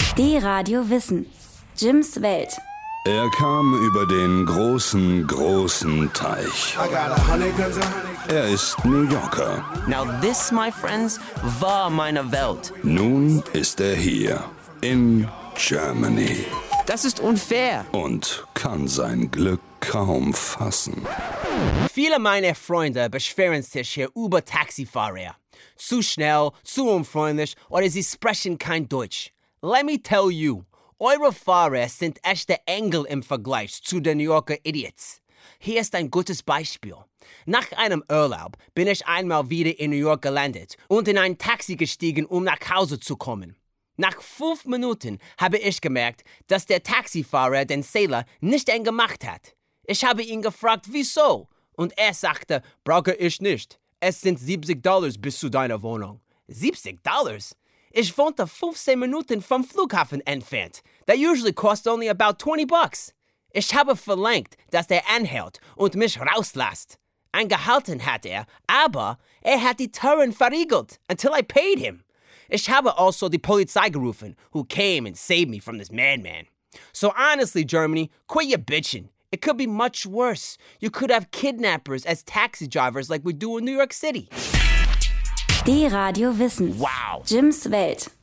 D-Radio Wissen. Jims Welt. Er kam über den großen Teich. Er ist New Yorker. Now this, my friends, war meine Welt. Nun ist er hier, in Germany. Das ist unfair. Und kann sein Glück kaum fassen. Viele meiner Freunde beschweren sich hier über Taxifahrer. Zu schnell, zu unfreundlich oder sie sprechen kein Deutsch. Let me tell you, eure Fahrer sind echte Engel im Vergleich zu den New Yorker Idiots. Hier ist ein gutes Beispiel. Nach einem Urlaub bin ich einmal wieder in New York gelandet und in ein Taxi gestiegen, um nach Hause zu kommen. Nach 5 Minuten habe ich gemerkt, dass der Taxifahrer den Zähler nicht eng gemacht hat. Ich habe ihn gefragt, wieso? Und er sagte, brauche ich nicht. Es sind $70 bis zu deiner Wohnung. $70? Ich wohnte 15 Minuten vom Flughafen entfernt. That usually costs only about $20. Ich habe verlangt, dass er anhält und mich rauslässt. Angehalten hat er, aber er hat die Türen verriegelt, until I paid him. Ich habe also die Polizei gerufen, who came and saved me from this madman. So honestly, Germany, quit your bitching. It could be much worse. You could have kidnappers as taxi drivers like we do in New York City. D-Radio Wissen. Wow. Jims Welt.